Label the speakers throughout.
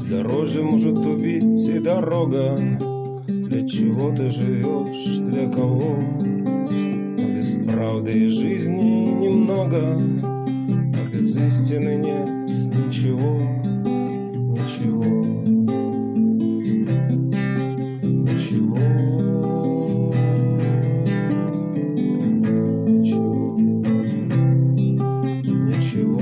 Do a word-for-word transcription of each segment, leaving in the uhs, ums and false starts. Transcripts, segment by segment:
Speaker 1: Бездорожье может убить и дорога. Для чего ты живешь, для кого? Но без правды и жизни немного, а без истины нет ничего, ничего, ничего, ничего, ничего.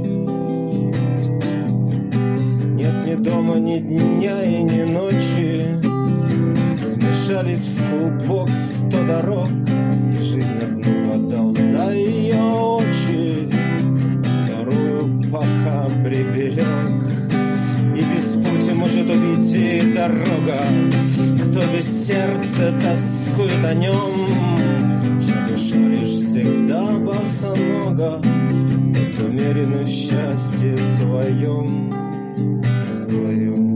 Speaker 1: Нет ни дома, ни дня и ни ночи, смешались в клубок сто дорог. Жизнь одну отдал за ее очи, вторую пока приберег. И без пути может убить и дорога. Кто без сердца тоскует о нем, чья душа лишь всегда босонога, тот умеренный в счастье своем, своем.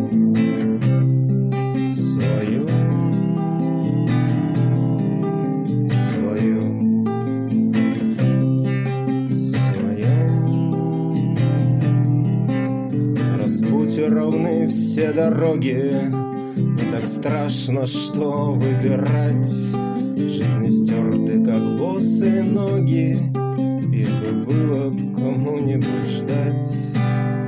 Speaker 1: Ровны все дороги, не так страшно, что выбирать. Жизни стерты, как босые ноги, лишь бы было кому-нибудь ждать.